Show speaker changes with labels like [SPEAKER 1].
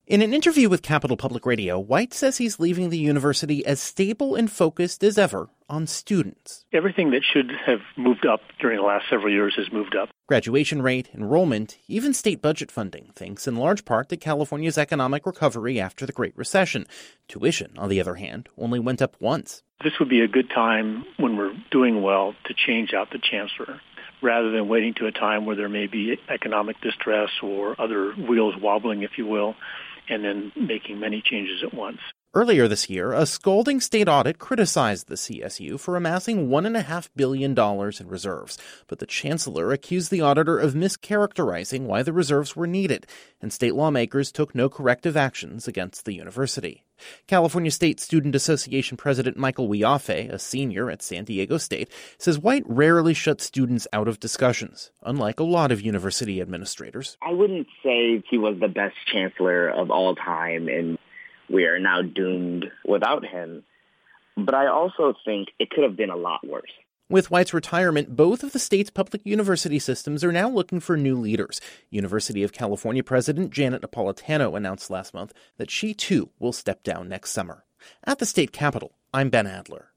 [SPEAKER 1] In an interview with Capital Public Radio, White says he's leaving the university as stable and focused as ever on students.
[SPEAKER 2] Everything that should have moved up during the last several years has moved up.
[SPEAKER 1] Graduation rate, enrollment, even state budget funding, thanks in large part to California's economic recovery after the Great Recession. Tuition, on the other hand, only went up once.
[SPEAKER 2] This would be a good time when we're doing well to change out the chancellor, rather than waiting to a time where there may be economic distress or other wheels wobbling, if you will, and then making many changes at once.
[SPEAKER 1] Earlier this year, a scolding state audit criticized the CSU for amassing $1.5 billion in reserves, but the chancellor accused the auditor of mischaracterizing why the reserves were needed, and state lawmakers took no corrective actions against the university. California State Student Association President Michael Wiafe, a senior at San Diego State, says White rarely shuts students out of discussions, unlike a lot of university administrators.
[SPEAKER 3] I wouldn't say he was the best chancellor of all time, and we are now doomed without him. But I also think it could have been a lot worse.
[SPEAKER 1] With White's retirement, both of the state's public university systems are now looking for new leaders. University of California President Janet Napolitano announced last month that she, too, will step down next summer. At the state capitol, I'm Ben Adler.